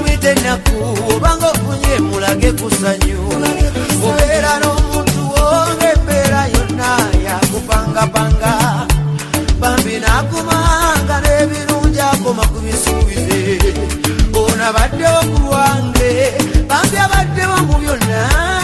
wangite naku obanga ofunye mulage kusanyu obeera n'omuntu wongembeera yonna yakupangapanga bambi nakumanga n'ebirungi akoma ku bisuubize ono abaddewo ku lwange bambi abaddewo mu byonna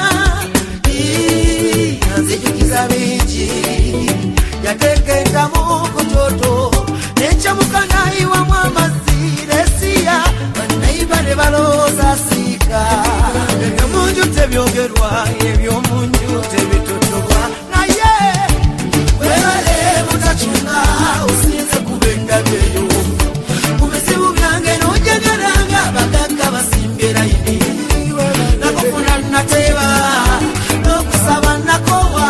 nzijukiza bingi yateeka entamu ku kyoto n'ekyamuka n'ayiwamu amazzi n'essiya bannayiba ne balowooza siika ebyomunju tebyogerwa ebyomunju tebitotobwa naye webale mutacunga osinze kuba endabeyo mu bizibu byange n'ojagalanga abagagga basimbye layini nakufuna nateeba n'okusaba nakowa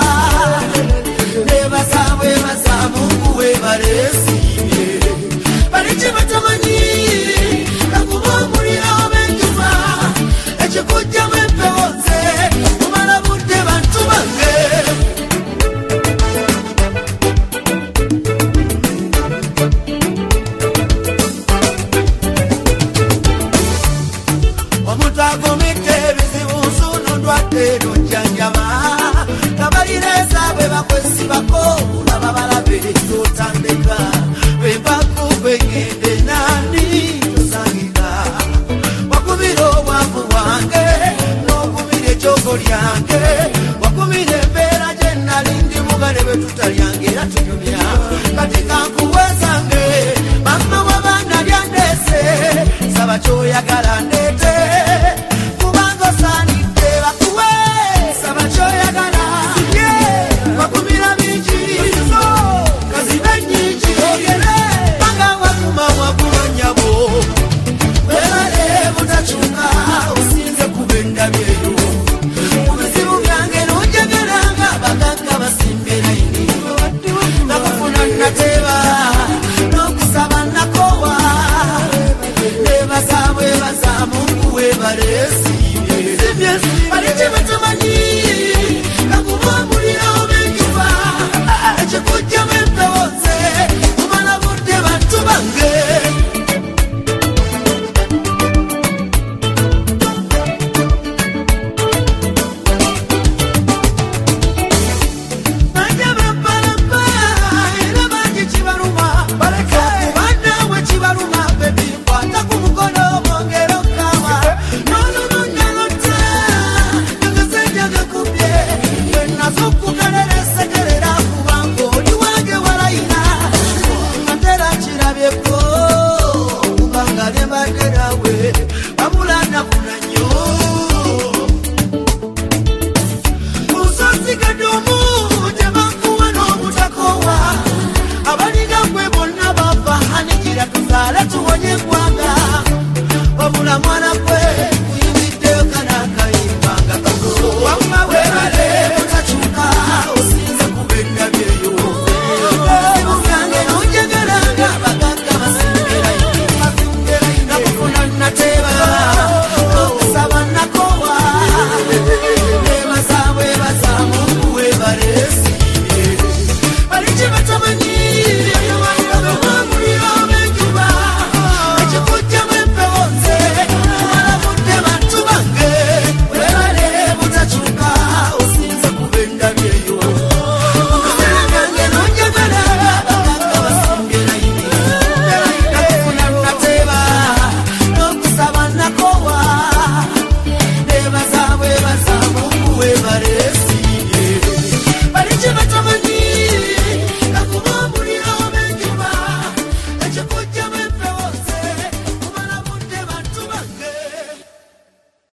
nebaza Mungu webale esiimye baliki batamanyi nakuba omuliro ob'enjuba ekikujjamu empewo nze kumala budde bantu bange omuntu agumidde ebizibu nsuno ndwadde n'ojjanjaba kabalireza bwe bakwesibako olaba balabe totandika bwebakuba engende nani tosangika wakubira obwavu bwange n'okubira ekyogo lyange wakubira embeera gye nali ndi mugale bwe tutalyange era tunyumya kati kankuwezange mama w'abaana lyandeese saba kyoyagala